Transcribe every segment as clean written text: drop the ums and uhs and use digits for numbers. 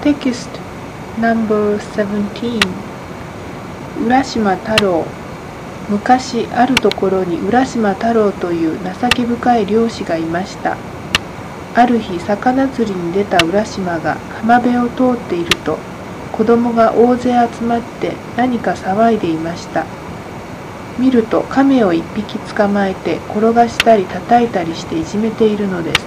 Text number 17. 浦島太郎。昔あるところに浦島太郎という情け深い漁師がいました。ある日、魚釣りに出た浦島が浜辺を通っていると、子供が大勢集まって何か騒いでいました。見ると亀を一匹捕まえて転がしたり叩いたりしていじめているのです。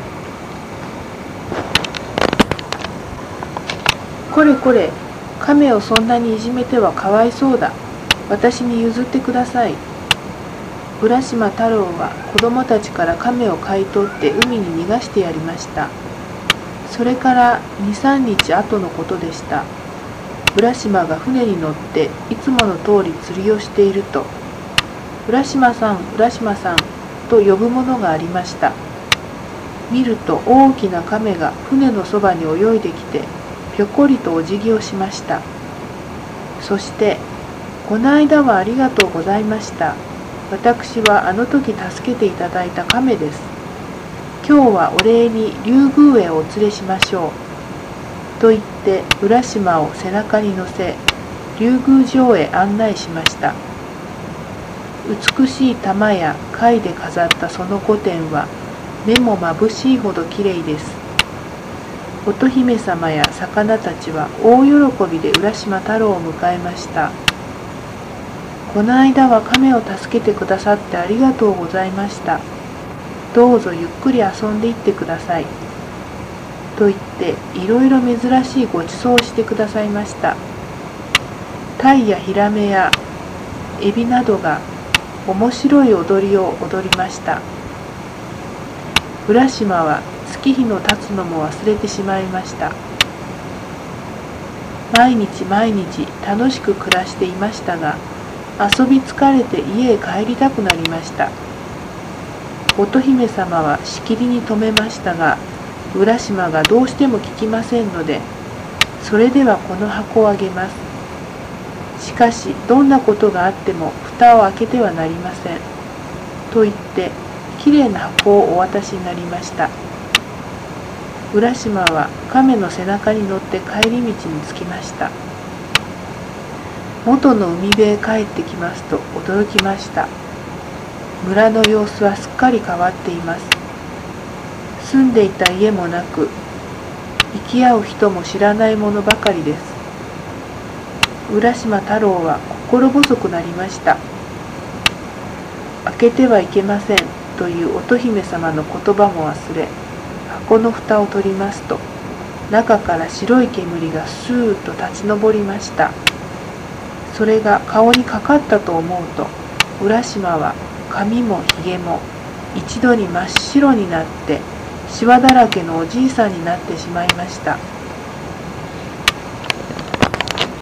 これこれ、亀をそんなにいじめてはかわいそうだ。私に譲ってください。浦島太郎は子供たちから亀を買い取って海に逃がしてやりました。それから2、3日後のことでした。浦島が船に乗っていつもの通り釣りをしていると、浦島さん、浦島さんと呼ぶものがありました。見ると大きな亀が船のそばに泳いできて、ぴょこりとお辞儀をしました。そして、この間はありがとうございました。私はあの時助けていただいた亀です。今日はお礼に竜宮へお連れしましょう。と言って浦島を背中に乗せ、竜宮城へ案内しました。美しい玉や貝で飾ったその御殿は目もまぶしいほどきれいです。乙姫様や魚たちは大喜びで浦島太郎を迎えました。この間は亀を助けてくださってありがとうございました。どうぞゆっくり遊んでいってください。と言っていろいろ珍しいごちそうをしてくださいました。鯛やヒラメやエビなどが面白い踊りを踊りました。浦島は月日の経つのも忘れてしまいました。毎日毎日楽しく暮らしていましたが、遊び疲れて家へ帰りたくなりました。乙姫様はしきりに止めましたが、浦島がどうしても聞きませんので、それではこの箱をあげます。しかし、どんなことがあっても蓋を開けてはなりません。と言って、きれいな箱をお渡しになりました。浦島は亀の背中に乗って帰り道に着きました。元の海辺へ帰ってきますと驚きました。村の様子はすっかり変わっています。住んでいた家もなく、行き合う人も知らないものばかりです。浦島太郎は心細くなりました。開けてはいけませんという乙姫様の言葉も忘れ、箱の蓋を取りますと、中から白い煙がスーッと立ち上りました。それが顔にかかったと思うと、浦島は髪もひげも一度に真っ白になって、しわだらけのおじいさんになってしまいました。